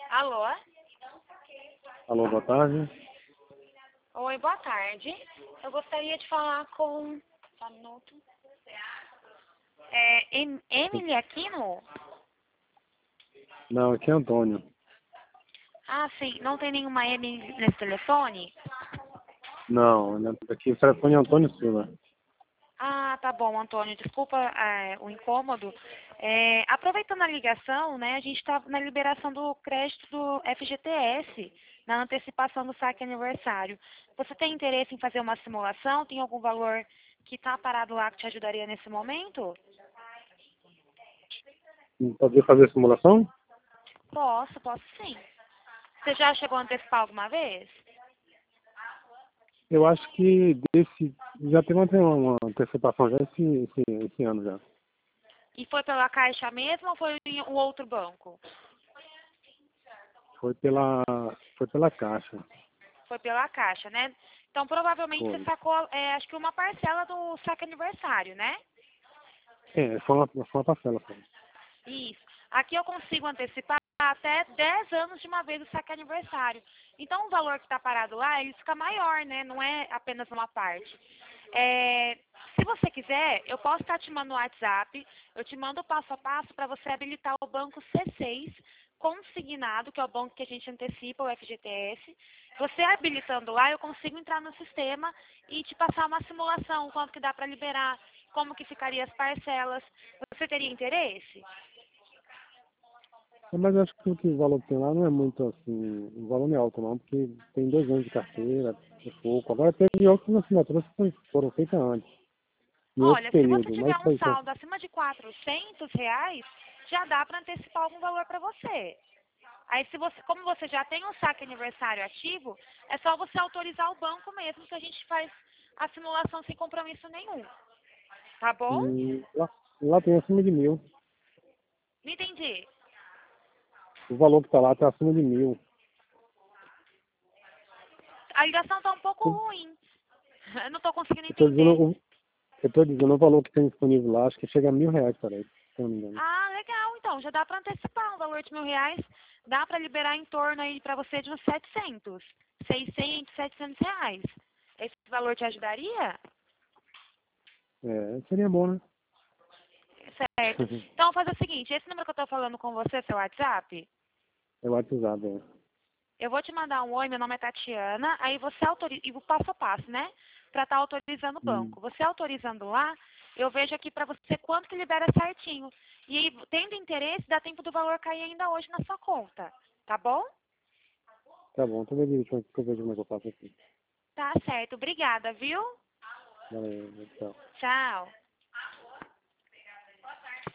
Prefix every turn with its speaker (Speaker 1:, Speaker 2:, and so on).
Speaker 1: Alô?
Speaker 2: Alô, boa tarde.
Speaker 1: Oi, boa tarde. Eu gostaria de falar com... Só um minuto. Emily Aquino?
Speaker 2: Não, aqui é Antônio.
Speaker 1: Ah, sim. Não tem nenhuma Emily nesse telefone?
Speaker 2: Não, aqui o telefone é Antônio Silva.
Speaker 1: Ah, tá bom, Antônio. Desculpa o incômodo. Aproveitando a ligação, né, a gente está na liberação do crédito do FGTS, na antecipação do saque aniversário. Você tem interesse em fazer uma simulação? Tem algum valor que está parado lá que te ajudaria nesse momento?
Speaker 2: Pode fazer simulação?
Speaker 1: Posso sim. Você já chegou a antecipar alguma vez?
Speaker 2: Eu acho que já teve uma antecipação já esse ano já.
Speaker 1: E foi pela Caixa mesmo ou foi em um outro banco?
Speaker 2: Foi pela Caixa.
Speaker 1: Foi pela Caixa, né? Então, provavelmente você
Speaker 2: Foi.
Speaker 1: sacou, acho que uma parcela do saque aniversário, né?
Speaker 2: Foi uma parcela só.
Speaker 1: Isso. Aqui eu consigo antecipar até 10 anos de uma vez o saque aniversário. Então, o valor que está parado lá, ele fica maior, né? Não é apenas uma parte. Se você quiser, eu posso estar te mandando no WhatsApp, eu te mando o passo a passo para você habilitar o banco C6 consignado, que é o banco que a gente antecipa, o FGTS. Você habilitando lá, eu consigo entrar no sistema e te passar uma simulação, quanto que dá para liberar, como que ficaria as parcelas. Você teria interesse?
Speaker 2: Mas eu acho que o valor que tem lá não é muito assim, o valor não é alto não, porque tem 2 anos de carteira, é pouco. Agora teve outras assinaturas que foram feitas antes, em outro
Speaker 1: Olha, se você
Speaker 2: período,
Speaker 1: tiver
Speaker 2: mas
Speaker 1: um
Speaker 2: foi só.
Speaker 1: saldo acima de R$ 400, já dá para antecipar algum valor para você. Aí, como você já tem um saque aniversário ativo, é só você autorizar o banco mesmo que a gente faz a simulação sem compromisso nenhum. Tá bom?
Speaker 2: Lá tem acima de 1.000.
Speaker 1: Não entendi.
Speaker 2: O valor que está lá está acima de 1.000.
Speaker 1: A ligação tá um pouco
Speaker 2: Eu
Speaker 1: ruim. Eu não tô conseguindo
Speaker 2: estou dizendo,
Speaker 1: entender.
Speaker 2: o valor que tem disponível lá, acho que chega a R$ 1.000, parece, se eu não me engano.
Speaker 1: Ah, legal. Então, já dá para antecipar um valor de R$ 1.000. Dá para liberar em torno aí para você de uns 700. 600, R$ 700. Esse valor te ajudaria?
Speaker 2: Seria bom, né?
Speaker 1: Certo. Então, faz o seguinte, esse número que eu tô falando com você, seu WhatsApp,
Speaker 2: É o WhatsApp,
Speaker 1: eu vou te mandar um oi, meu nome é Tatiana, aí você autoriza, e o passo a passo, né? Para estar autorizando o banco. Você autorizando lá, eu vejo aqui para você quanto que libera certinho. E aí, tendo interesse, dá tempo do valor cair ainda hoje na sua conta. Tá bom?
Speaker 2: Tá bom, então deixa eu ver como é que eu faço aqui.
Speaker 1: Tá certo. Obrigada, viu?
Speaker 2: Valeu, tchau.
Speaker 1: Tchau.